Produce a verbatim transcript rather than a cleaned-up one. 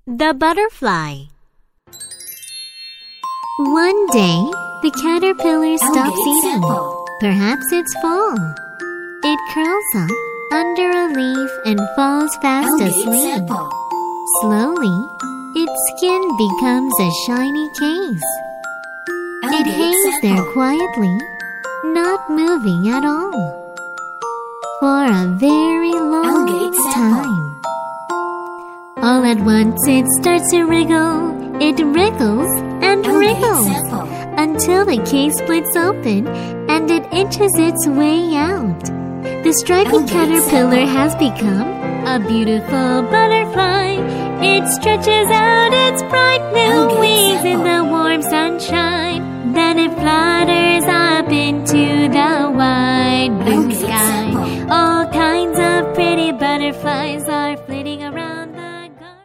The Butterfly. One day, the caterpillar stops eating. Perhaps it's fall. It curls up under a leaf and falls fast asleep. Slowly, its skin becomes a shiny case. It hangs there quietly, not moving at all, for a very long time. All at once it starts to wriggle. It wriggles and wriggles until the case splits open and it inches its way out. The striped caterpillar has become a beautiful butterfly. It stretches out its bright blue wings in the warm sunshine. Then it flutters up into